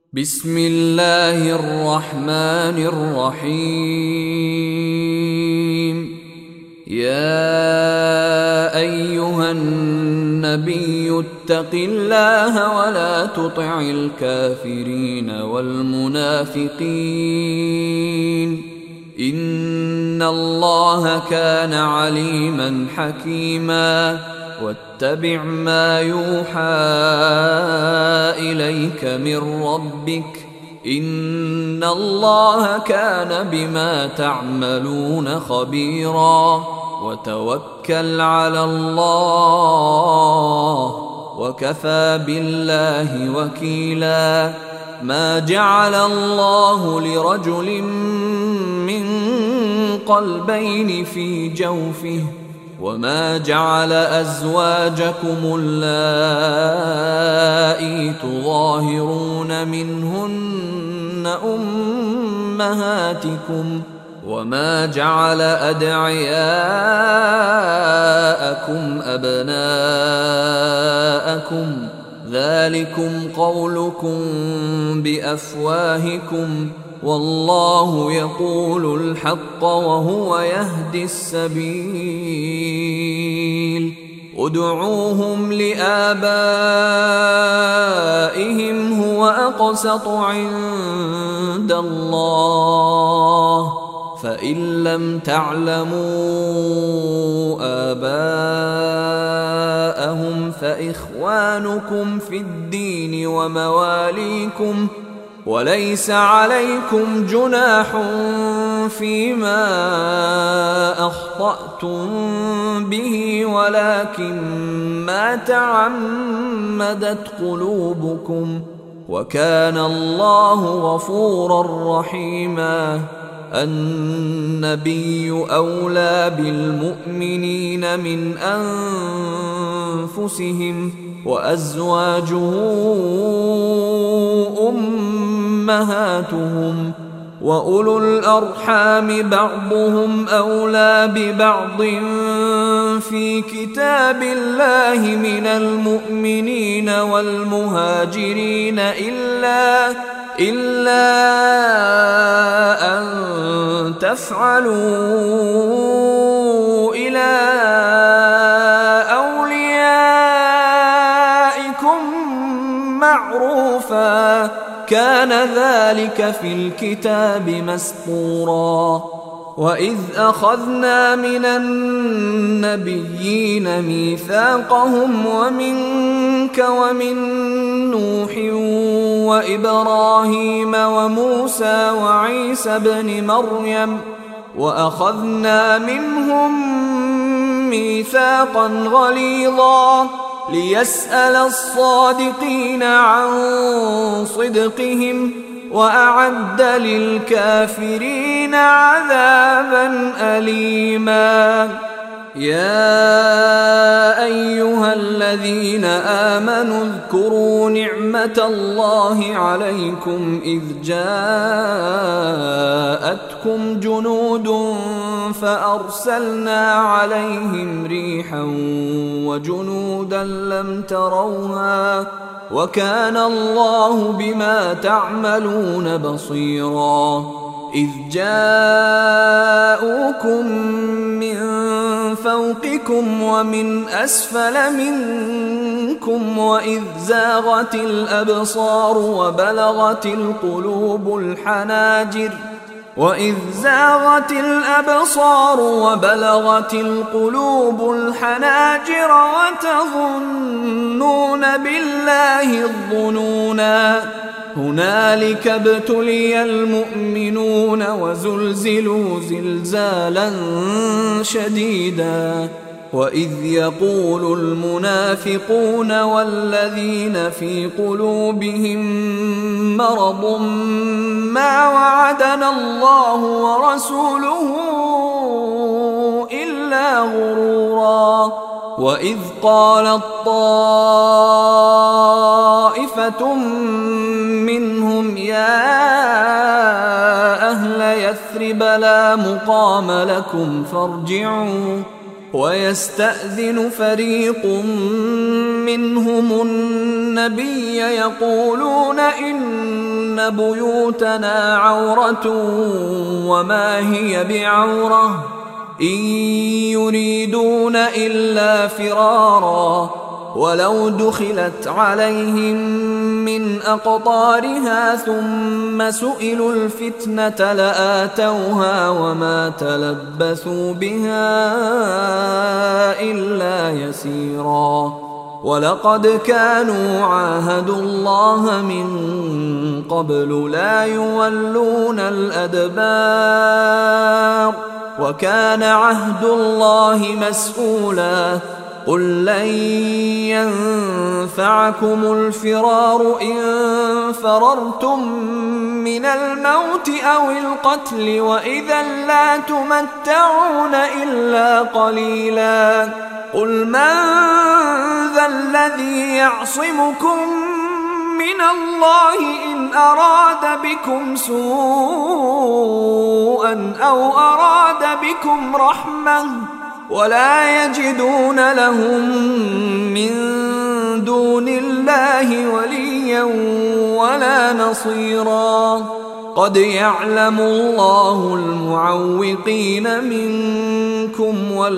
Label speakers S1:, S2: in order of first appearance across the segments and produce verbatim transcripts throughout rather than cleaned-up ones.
S1: بسم الله الرحمن الرحيم. يا أيها النبي اتق الله ولا تطع الكافرين والمنافقين إن الله كان عليما حكيما. واتبع ما يوحى إليك من ربك إن الله كان بما تعملون خبيرا. وتوكل على الله وكفى بالله وكيلا. ما جعل الله لرجل من قلبين في جوفه وما جعل أزواجكم اللائي تظاهرون منهن أمهاتكم وما جعل أدعياءكم أبناءكم ذلكم قولكم بأفواهكم والله يقول الحق وهو يهدي السبيل. ادعوهم لآبائهم هو أقسط عند الله فإن لم تعلموا آباءهم فإخوانكم في الدين ومواليكم وليس عليكم جناح فيما أخطأتم به ولكن ما تعمدت قلوبكم وكان الله غفورا رحيما. النبي أولى بالمؤمنين من أنفسهم وأزواجه أمهاتهم وأولو الأرحام بعضهم أولى ببعض في كتاب الله من المؤمنين والمهاجرين إلا إلا أن تفعلوا إلى أوليائكم معروفا كان ذلك في الكتاب مسطورا. وإذ أخذنا من النبيين ميثاقهم ومنك ومن نوح وإبراهيم وموسى وعيسى بن مريم وأخذنا منهم ميثاقا غليظا ليسأل الصادقين عن صدقهم وأعد للكافرين عذابا أليما. يا أيها الذين آمنوا اذكروا نعمة الله عليكم إذ جاءتكم جنود فأرسلنا عليهم ريحا وجنودا لم تروها وكان الله بما تعملون بصيرا. إذ جاءوكم من فوقكم ومن أسفل منكم وإذ زاغت الأبصار وبلغت القلوب الحناجر وإذ زاغت الأبصار وبلغت القلوب الحناجر وتظنون بالله الظنونا. هنالك ابتلي المؤمنون وزلزلوا زلزالا شديدا. وإذ يقول المنافقون والذين في قلوبهم مرض ما وعدنا الله ورسوله إلا غرورا. وإذ قالت طائفة منهم يا أهل يثرب لا مقام لكم فارجعوا ويستأذن فريق منهم النبي يقولون إن بيوتنا عورة وما هي بعورة إن يريدون إلا فرارا ولو دخلت عليهم من أقطارها ثم سئلوا الفتنة لآتوها وما تلبثوا بها إلا يسيرا ولقد كانوا عاهدوا الله من قبل لا يولون الأدبار وكان عهد الله مسؤولا قل لن ينفعكم الفرار إن فررتم من الموت أو القتل وإذا لا تمتعون إلا قليلا قل من ذا الذي يعصمكم من الله إن أراد بكم سوءا أو أراد بكم رحمة ولا يجدون لهم من دون الله وليا ولا نصيرا قد يعلم الله المعوقين منكم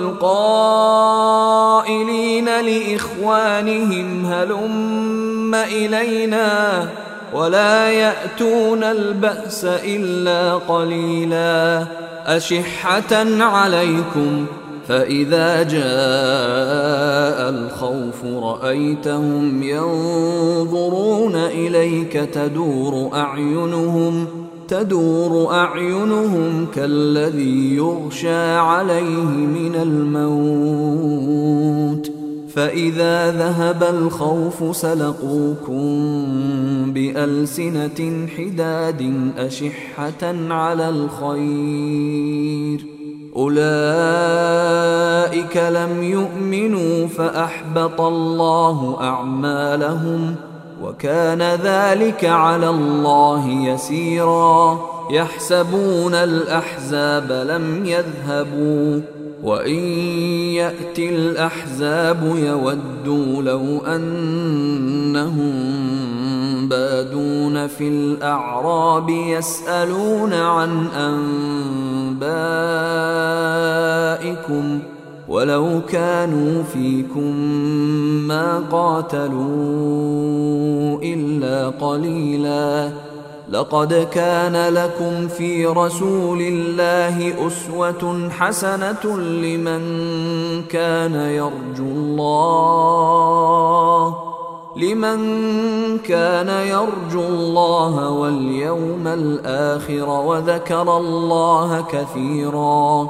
S1: والقائلين لإخوانهم هلم إلينا ولا يأتون البأس إلا قليلا أشحة عليكم فإذا جاء الخوف رأيتهم ينظرون إليك تدور أعينهم تدور أعينهم كالذي يغشى عليه من الموت فإذا ذهب الخوف سلقوكم بألسنة حداد أشحة على الخير أولئك لم يؤمنوا فأحبط الله أعمالهم وكان ذلك على الله يسيرا يحسبون الأحزاب لم يذهبوا وإن يأتي الأحزاب يودوا لو أنهم بادون في الأعراب يسألون عن أنبائكم ولو كانوا فيكم ما قاتلوا إلا قليلا لقد كان لكم في رسول الله أسوة حسنة لمن كان يرجو الله لمن كان يرجو الله واليوم الآخر وذكر الله كثيرا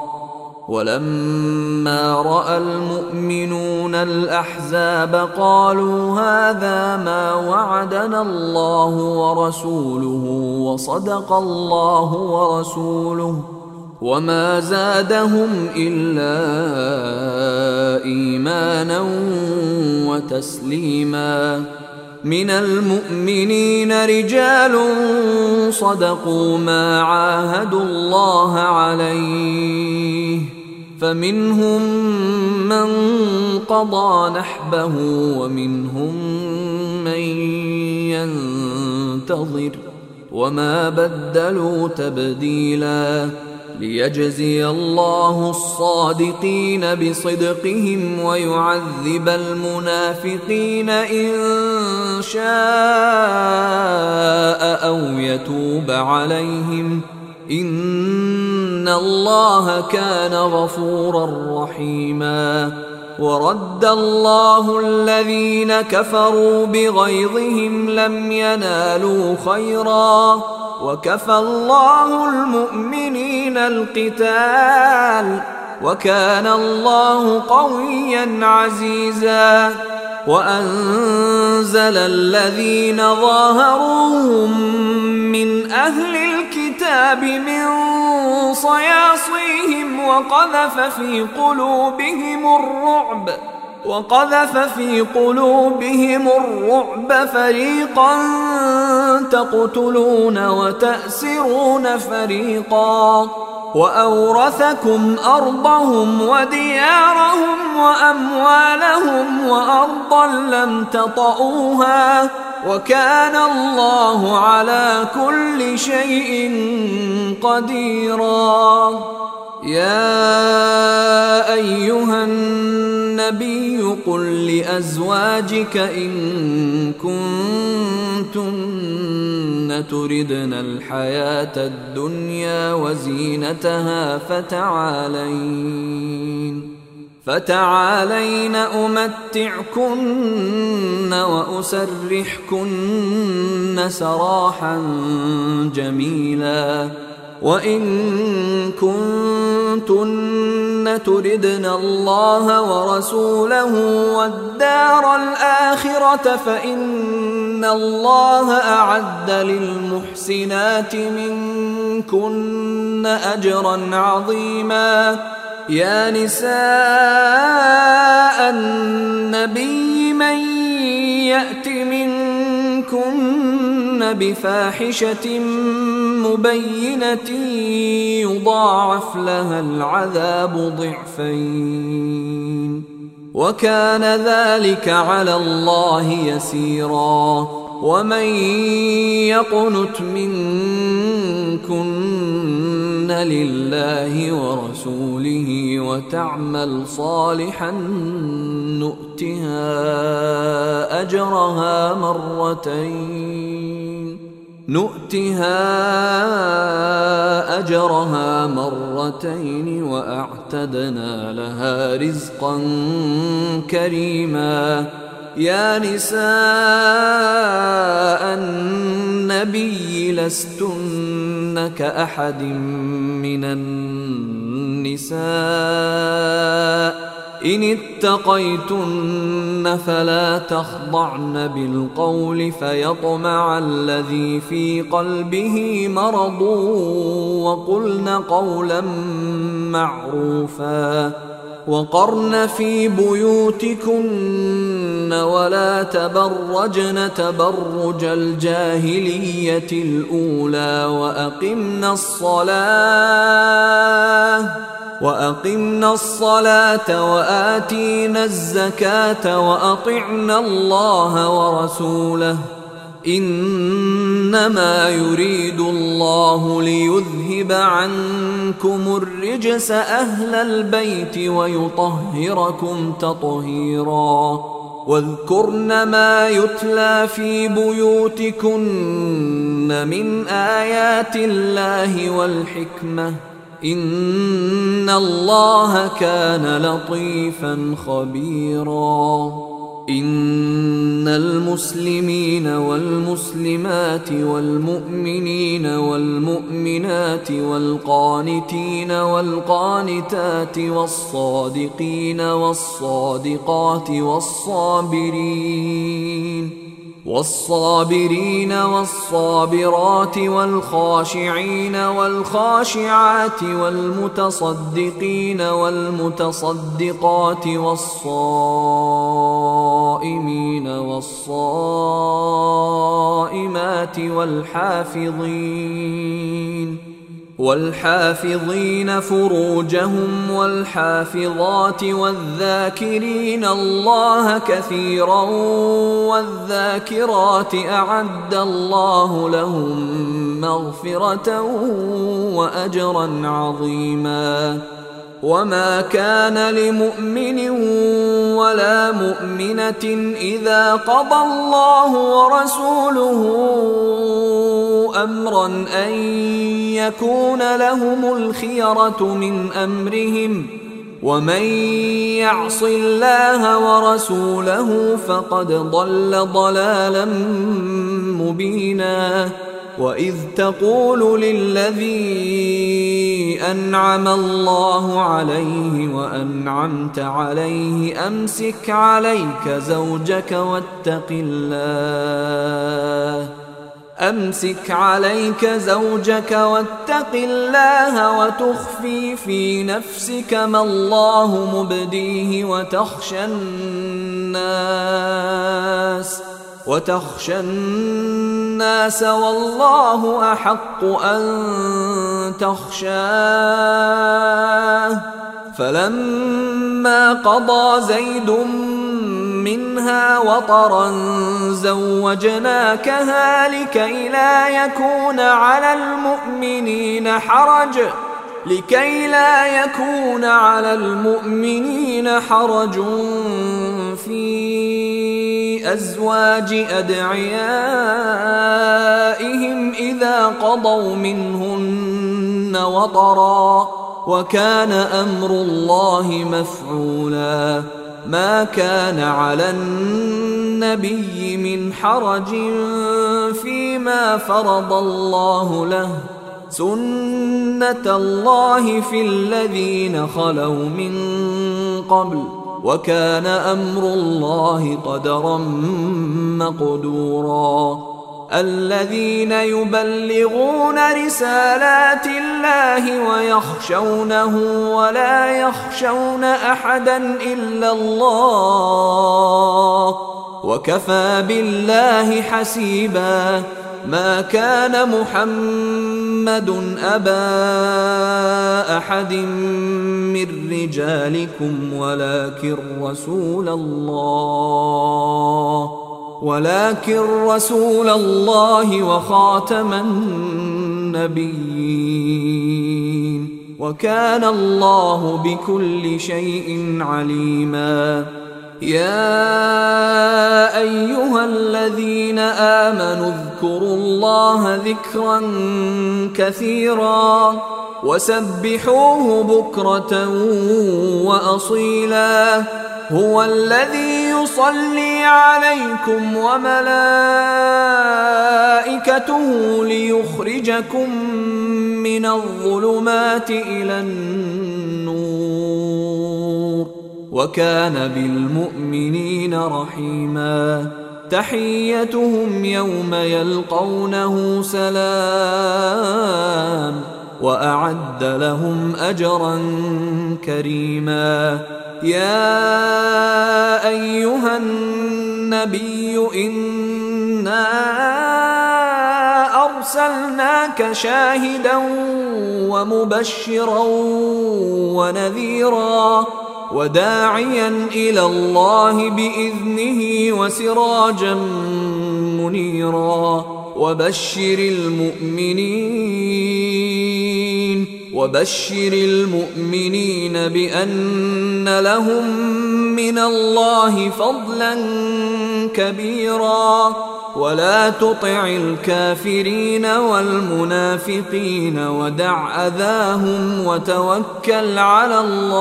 S1: ولما رأى المؤمنون الأحزاب قالوا هذا ما وعدنا الله ورسوله وصدق الله ورسوله وما زادهم إلا إيمانا وتسليما من المؤمنين رجال صدقوا ما عاهدوا الله عليه فمنهم من قضى نحبه ومنهم من ينتظر وما بدلوا تبديلا ليجزي الله الصادقين بصدقهم ويعذب المنافقين إن شاء أو يتوب عليهم إن الله كان غفورا رحيما ورد الله الذين كفروا بغيظهم لم ينالوا خيرا وكفى الله المؤمنين القتال وكان الله قويا عزيزا وأنزل الذين ظاهروهم من أهل الكتاب من صياصيهم وقذف في قلوبهم الرعب وقذف في قلوبهم الرعب فريقا تقتلون وتأسرون فريقا وأورثكم أرضهم وديارهم وأموالهم وأرضا لم تطئوها وكان الله على كل شيء قديرا. يا أيها النبي قل لأزواجك إن كنتن تردن الحياة الدنيا وزينتها فتعالين فتعالين أمتعكن وأسرحكن سراحا جميلا. وإن كنتن تردن الله ورسوله والدار الآخرة فإن الله أعد للمحسنات منكن أجرا عظيما. يا نساء النبي من يأت منكن بفاحشة مبينة يضاعف لها العذاب ضعفين وكان ذلك على الله يسيرا. ومن يقنت منكن لله ورسوله وتعمل صالحا نؤتها أجرها مرتين نؤتها أجرها مرتين وأعتدنا لها رزقا كريما. يا نساء النبي لستن كأحد من النساء إن اتقيتن فلا تخضعن بالقول فيطمع الذي في قلبه مرض وقلن قولا معروفا. وقرن في بيوتكن ولا تبرجن تبرج الجاهلية الأولى وأقمنا الصلاة وأقمنا الصلاة وآتينا الزكاة وأطعنا الله ورسوله إنما يريد الله ليذهب عنكم الرجس أهل البيت ويطهركم تطهيرا. واذكرن ما يتلى في بيوتكن من آيات الله والحكمة إن الله كان لطيفا خبيرا. إن المسلمين والمسلمات والمؤمنين والمؤمنات والقانتين والقانتات والصادقين والصادقات والصابرين والصابرين والصابرات والخاشعين والخاشعات والمتصدقين والمتصدقات والصائمين والصائمات والحافظين والحافظين فروجهم والحافظات والذاكرين الله كثيرا والذاكرات أعد الله لهم مغفرة وأجرا عظيما. وما كان لمؤمن ولا مؤمنة إذا قضى الله ورسوله أمرا أن يكون لهم الخيرة من أمرهم ومن يعص الله ورسوله فقد ضل ضلالا مبينا. وإذ تقول للذي أنعم الله عليه وأنعمت عليه أمسك عليك زوجك واتق الله أمسك عليك زوجك واتق الله وتخفي في نفسك ما الله مبديه وتخشى الناس وتخشى الناس والله أحق أن تخشاه. فلما قضى زيد منها وطرا زوجناكها لكي لا يكون على المؤمنين حرج لكي لا يكون على المؤمنين حرج في أزواج أدعيائهم إذا قضوا منهن وطرا، وكان أمر الله مفعولا. ما كان على النبي من حرج فيما فرض الله له، سنة الله في الذين خلوا من قبل، وكان أمر الله قدرا مقدورا. الذين يبلغون رسالات الله ويخشونه ولا يخشون أحدا إلا الله، وكفى بالله حسيبا. ما كان محمد أبا أحد من رجالكم ولكن رسول الله ولكن رسول الله وخاتم النبيين، وكان الله بكل شيء عليما. يا أيها الذين آمنوا اذكروا الله ذكرا كثيرا وسبحوه بكرة وأصيلا. هو الذي يصلي عليكم وملائكته ليخرجكم من الظلمات إلى النور، وكان بالمؤمنين رحيما. تحيتهم يوم يلقونه سلام، وأعد لهم أجرا كريما. يا أيها النبي إنا أرسلناك شاهدا ومبشرا ونذيرا وداعيا إلى الله بإذنه وسراجا منيرا. وبشر المؤمنين وبشر المؤمنين بأن لهم من الله فضلا كبيرا. ولا تطع الكافرين والمنافقين ودع أذاهم وتوكل على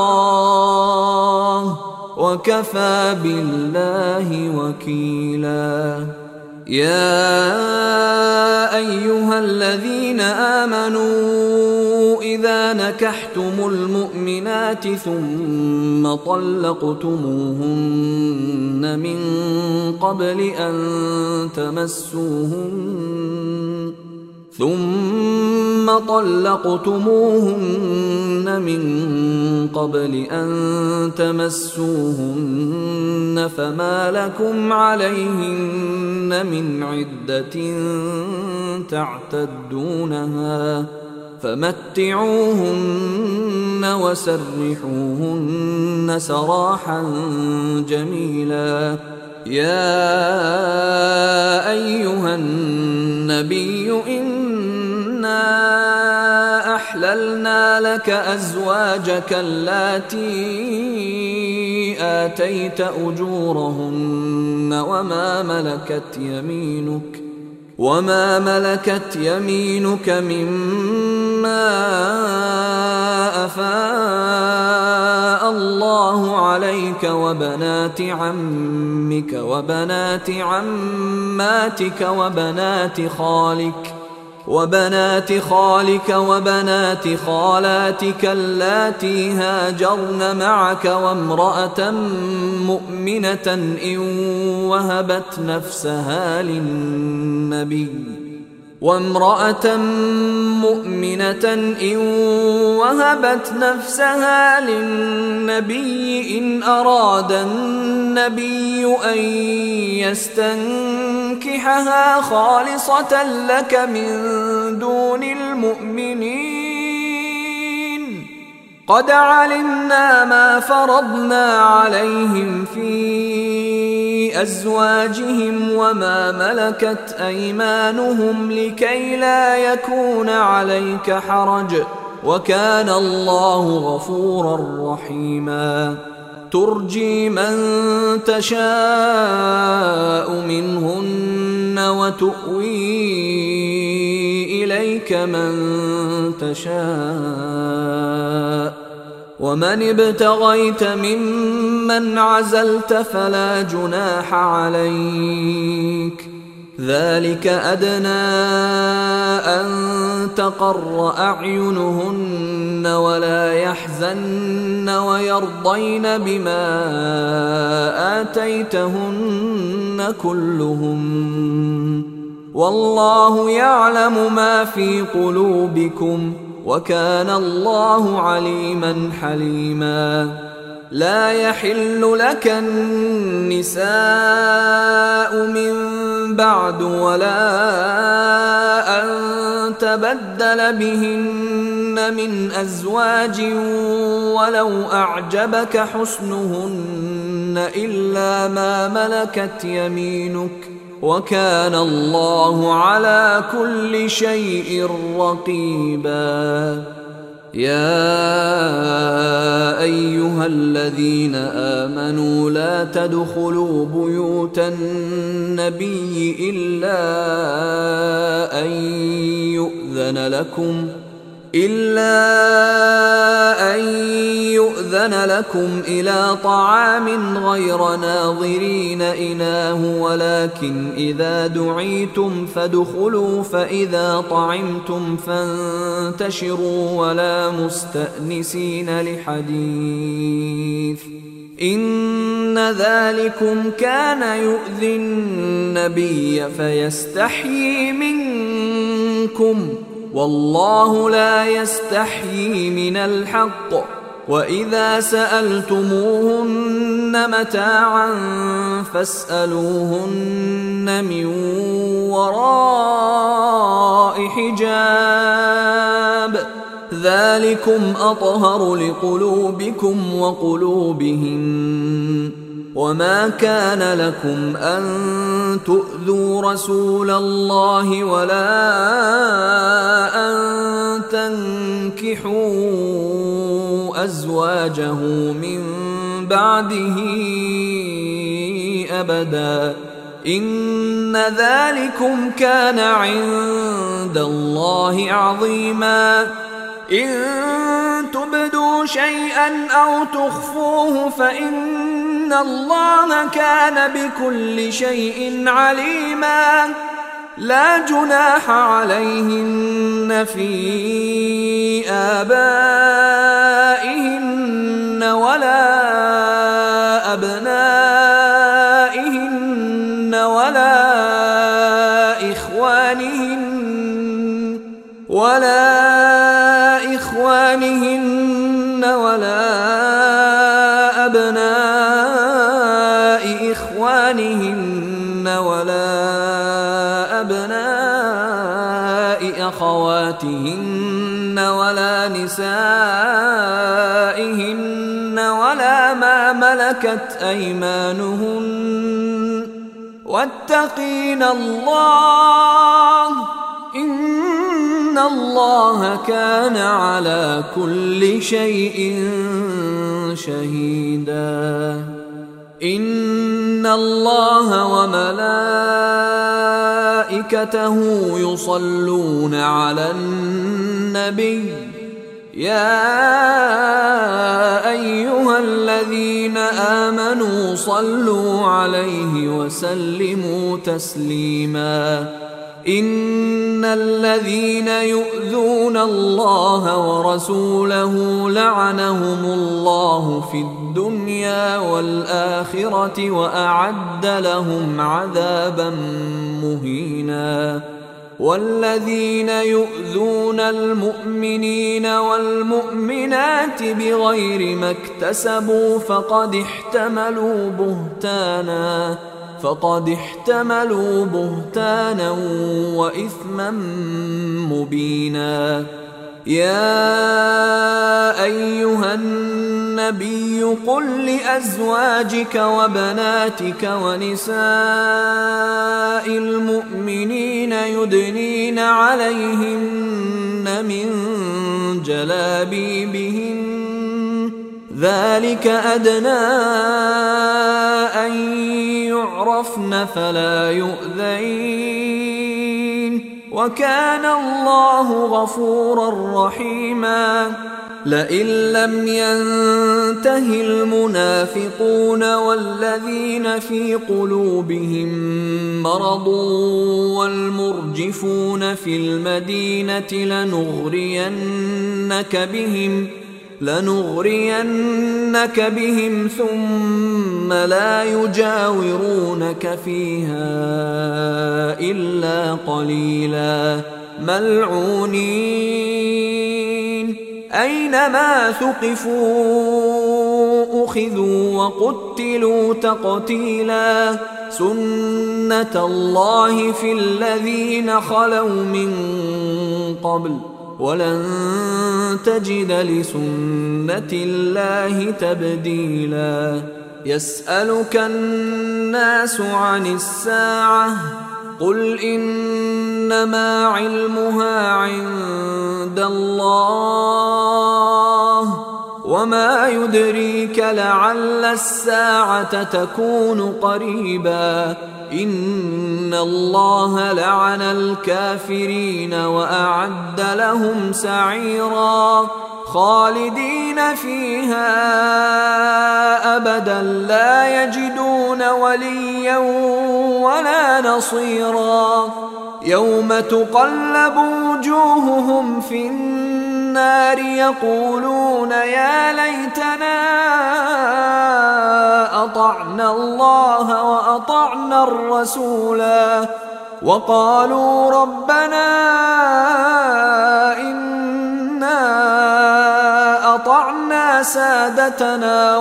S1: الله، وكفى بالله وكيلا. يا أيها الذين آمنوا إذا نكحتم المؤمنات ثم طلقتموهن من قبل أن تمسوهن ثم طلقتموهن من قبل أن تمسوهن فما لكم عليهن من عدة تعتدونها فمتعوهن وسرحوهن سراحا جميلا. يا أيها النبي إنا أحللنا لك أزواجك اللاتي آتيت أجورهن وما ملكت يمينك وما ملكت يمينك مما أفاء الله عليك وبنات عمك وبنات عماتك وبنات خالك وبنات خالك وبنات خالاتك اللاتي هاجرن معك وامرأة مؤمنة إن وهبت نفسها للنبي وامرأة مؤمنة إن وهبت نفسها للنبي إن أراد النبي أن يستنكحها لننكحها خالصة لك من دون المؤمنين قد علمنا ما فرضنا عليهم في أزواجهم وما ملكت أيمانهم لكي لا يكون عليك حرج وكان الله غفورا رحيما ترجي من تشاء منهن وتؤوي إليك من تشاء ومن ابتغيت ممن عزلت فلا جناح عليك ذلك أدنى أن تقر أعينهن ولا يحزن ويرضين بما آتيتهن كلهم والله يعلم ما في قلوبكم وكان الله عليما حليما لا يحل لك النساء من بعد ولا أن تبدل بهن من أزواج ولو أعجبك حسنهن إلا ما ملكت يمينك وكان الله على كل شيء رقيبا يا أيها الذين آمنوا لا تدخلوا بيوت النبي إلا أن يؤذن لكم إلا أن يؤذن لكم إلى طعام غير ناظرين إناه ولكن إذا دعيتم فادخلوا فإذا طعمتم فانتشروا ولا مستأنسين لحديث إن ذلكم كان يؤذي النبي فيستحيي منكم والله لا يستحيي من الحق وإذا سألتموهن متاعا فاسألوهن من وراء حجاب ذلكم أطهر لقلوبكم وقلوبهم وما كان لكم أن تؤذوا رسول الله ولا أن تنكحوا أزواجه من بعده أبدا إن ذلكم كان عند الله عظيما إن تبدوا شيئا أو تخفوه فإن الله كان بكل شيء عليما لا جناح عليهن في آبائهن ولا أبنائهن ولا إخوانهن ولا إخوانهن ولا أبناء إخوانهن ولا أبناء أخواتهن ولا نسائهن ولا ما ملكت أيمانهن واتقين الله إن الله كان على كل شيء شهيدا إن الله وملائكته يصلون على النبي يا أيها الذين آمنوا صلوا عليه وسلموا تسليما إن الذين يؤذون الله ورسوله لعنهم الله في الدنيا والآخرة وأعد لهم عذابا مهينا والذين يؤذون المؤمنين والمؤمنات بغير ما اكتسبوا فقد احتملوا بهتانا فقد احتملوا بهتانا وإثما مبينا. يا أيها النبي قل لأزواجك وبناتك ونساء المؤمنين يدنين عليهن من جلابيبهن ذلك أدنى أن يعرفن فلا يؤذين وكان الله غفورا رحيما. لئن لم ينته المنافقون والذين في قلوبهم مرض والمرجفون في المدينة لنغرينك بهم لنغرينك بهم ثم لا يجاورونك فيها إلا قليلا ملعونين أينما ثقفوا أخذوا وقتلوا تقتيلا. سنة الله في الذين خلوا من قبل ولن تجد لسنة الله تبديلا. يسألك الناس عن الساعة قل إنما علمها عند الله وما يدريك لعل الساعة تكون قريبا. إن الله لعن الكافرين وأعد لهم سعيرا خالدين فيها أبدا لا يجدون وليا ولا نصيرا. يوم تقلب وجوههم في النار يقولون يا ليتنا أطعنا الله وأطعنا الرسولا وقالوا ربنا إنا أطعنا سادتنا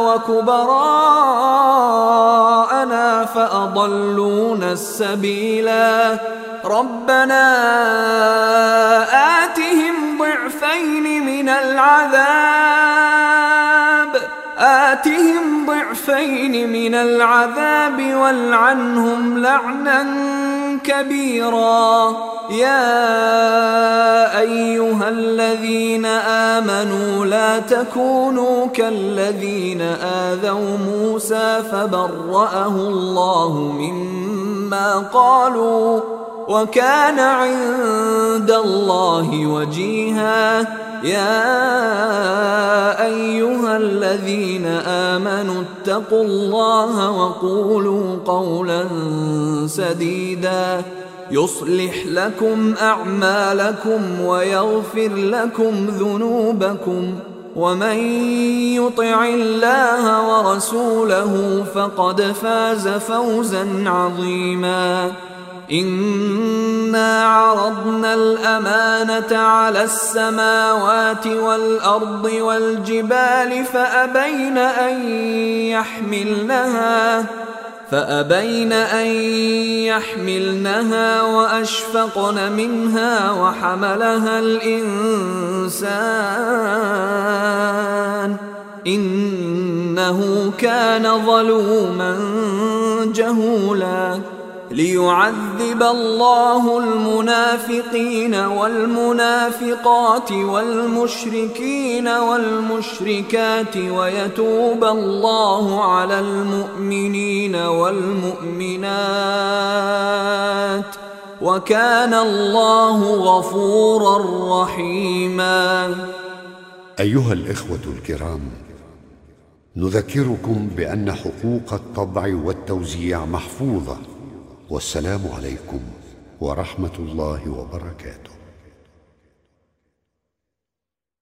S1: وكبراءنا فأضلونا السبيلا. ربنا آتهم ضعفين من العذاب آتهم ضعفين من العذاب والعنهم لعنا كبيرا. يا أيها الذين آمنوا لا تكونوا كالذين آذوا موسى فبرأه الله مما قالوا وكان عند الله وجيها. يا أيها الذين آمنوا اتقوا الله وقولوا قولا سديدا يصلح لكم أعمالكم ويغفر لكم ذنوبكم ومن يطع الله ورسوله فقد فاز فوزا عظيما. إنا عرضنا الأمانة على السماوات والأرض والجبال فأبين أن يحملنها فأبين أن يحملنها وأشفقن منها وحملها الإنسان إنه كان ظلوما جهولا. ليعذب الله المنافقين والمنافقات والمشركين والمشركات ويتوب الله على المؤمنين والمؤمنات وكان الله غفورا رحيما.
S2: أيها الإخوة الكرام، نذكركم بأن حقوق الطبع والتوزيع محفوظة. والسلام عليكم ورحمة الله وبركاته.